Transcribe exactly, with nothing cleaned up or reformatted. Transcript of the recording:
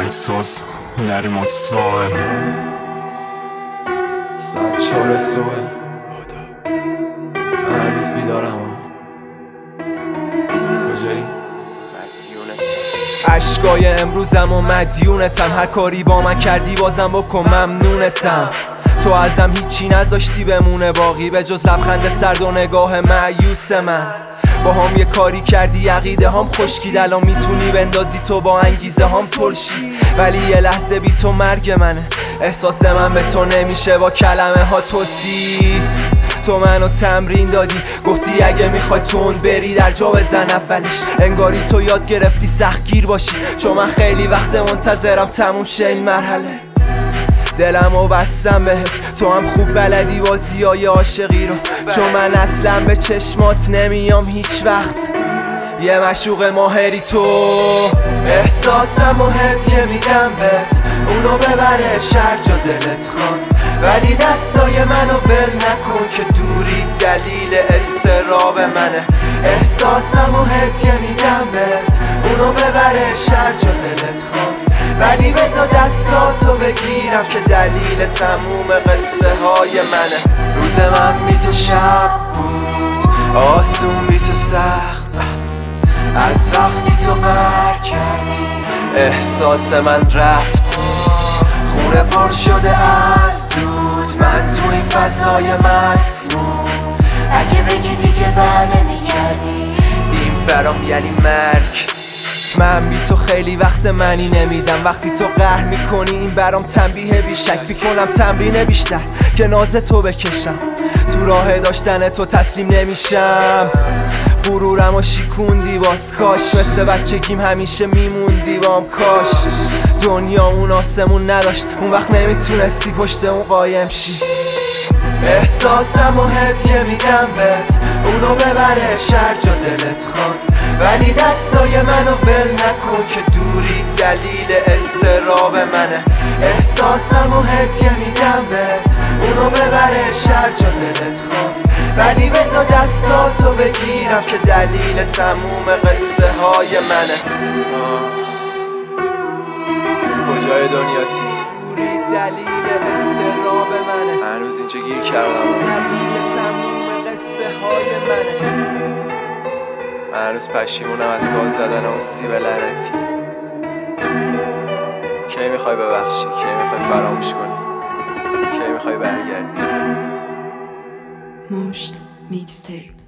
احساس نریم و ساعت ساعت چهار صبح من هنوز بیدارم. کجایی؟ عشقای امروزم و مدیونتم، هر کاری با من کردی بازم بکن ممنونتم. تو ازم هیچی نذاشتی بمونه باقی به جز لبخند سرد و نگاه مایوس من. با هم یه کاری کردی عقیده هم خشکید، الان میتونی بندازی تو با انگیزه هم ترشی، ولی یه لحظه بی تو مرگ منه. احساس من به تو نمیشه با کلمه ها توصیف. تو منو تمرین دادی، گفتی اگه میخوای تون بری در جا بزن اولش. انگاری تو یاد گرفتی سختگیر باشی، چون من خیلی وقت منتظرم تموم شه این مرحله. دلمو بستم بهت، تو هم خوب بلدی بازیای عاشقی رو، چون من اصلا به چشمات نمیام هیچ وقت. یه مشوق ماهری تو، احساسم و هدیه میدم بهت، اونو ببره شهر جا دلت خواست، ولی دستای منو ول نکن که دوری دلیل استراب منه. احساسم و هدیه میدم بهت، اونو ببره شهر جا دلت خواست، ولی بذار دستاتو بگیرم که دلیل تموم قصه های منه. روز من بی تو شب بود، آسون بی تو سخت، از وقتی تو قهر کردی احساس من رفت. خونه پر شده از دود، من تو این فضای مسموم، اگه بگی دیگه بر نمیگردی این برام یعنی مرگ. من بی تو خیلی وقت منی نمیدم، وقتی تو قهر میکنی این برام تنبیه بیشک. میکنم تمرین بیشتر که ناز تو بکشم، تو راه داشتن تو تسلیم نمیشم. غرورم و شیکوندی باز، کاش مثل بچگیم همیشه میموندی بام. کاش دنیا اون آسمون نداشت، اون وقت نمیتونستی پشت اون قایم شی. احساسم و هدیه میدم بهت، اونو ببره شهر جا دلت خواست، ولی دستای منو ول نکن که دوری دلیل استراب منه. احساسم و هدیه میدم بهت، اونو ببره شهر جا دلت خواست، ولی بذار دستاتو بگیرم که دلیل تموم قصه های منه. کجای دنیاتی؟ دوری دلیل استراب منه، هنوز اینجا گیر کردم. دلیل تموم قصه های منه. من هنوز پشیمونم از گاز زدن و سیب لعنتی. کی میخوای ببخشی؟ کی میخوای فراموش کنی؟ کی میخوای برگردی؟ مشت میکستیپ.